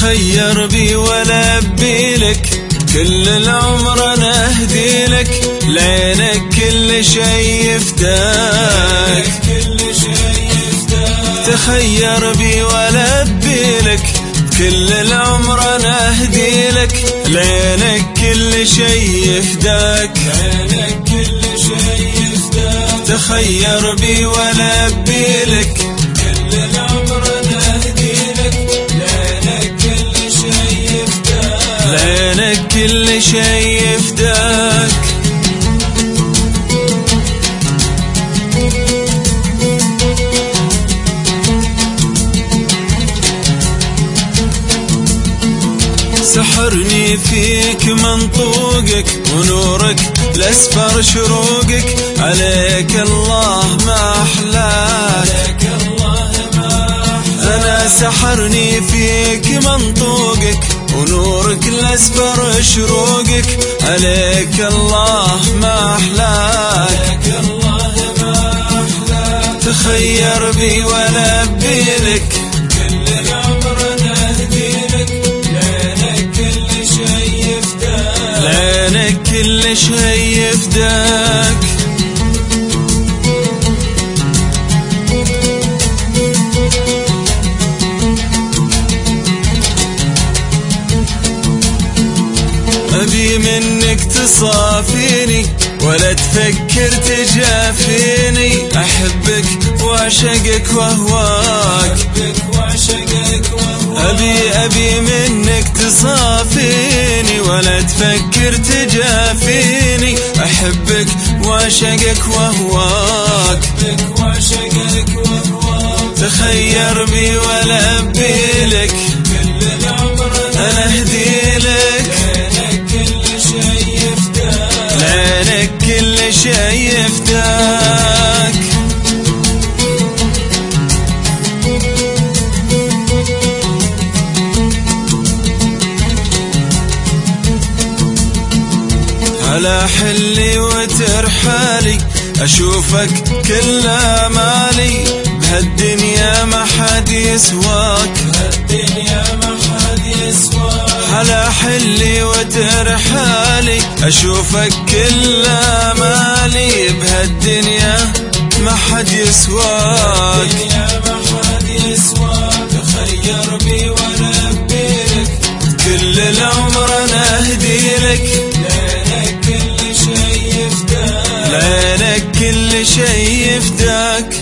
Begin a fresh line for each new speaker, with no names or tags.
تخير بي ولبي لك، كل العمر انا اهدي لك، لعينك كل شي يفداك. تخير بي ولبي لك، كل العمر انا اهدي لك، لعينك كل شي يفداك. تخير بي ولبي لك، كل العمر انا اهدي لك، لعينك كل شي يفداك. لعينك كل شي يفداك. سحرني فيك منطوقك، ونورك الأسفر شروقك، عليك الله ما أحلاك. أنا سحرني فيك منطوقك، ونورك الأسفر شروقك، عليك الله ما أحلاك. تخير بي ولبي لك، كل العمر أنا أهدي لك، لعينك كل شي يفداك. لعينك كل شي يفداك. أبي منك تصافيني، ولا تفكر تجافيني، أحبك وأعشقك وأهواك. أبي منك تصافيني، ولا تفكر تجافيني، أحبك وأعشقك وأهواك. تخير بي ولبي لك، كل العمر أنا أهدي لك، لعينك كل شي يفداك. على حلي وترحالي، أشوفك كل مالي، بهالدنيا ما حد يسواك. على حلي وترحالي، أشوفك كل مالي، بهالدنيا ما حد يسواك. تخير بي ولبي لك، كل العمر انا اهدي لك، لعينك كل شي يفداك. لعينك كل شي يفداك.